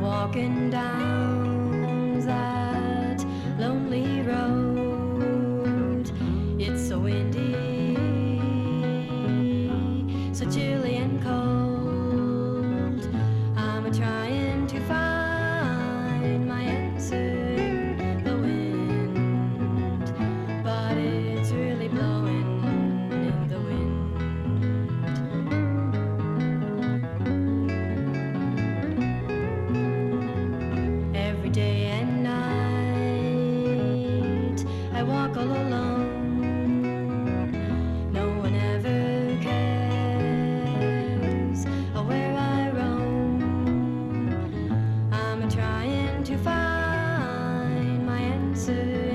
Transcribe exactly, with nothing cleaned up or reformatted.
walking down that lonely road. It's so windy, so chilly and cold. I'm trying to find my answer in the wind, but it's really blowing in the wind. Every day and night I walk all alone. No one ever cares where I roam. I'm trying to find my answer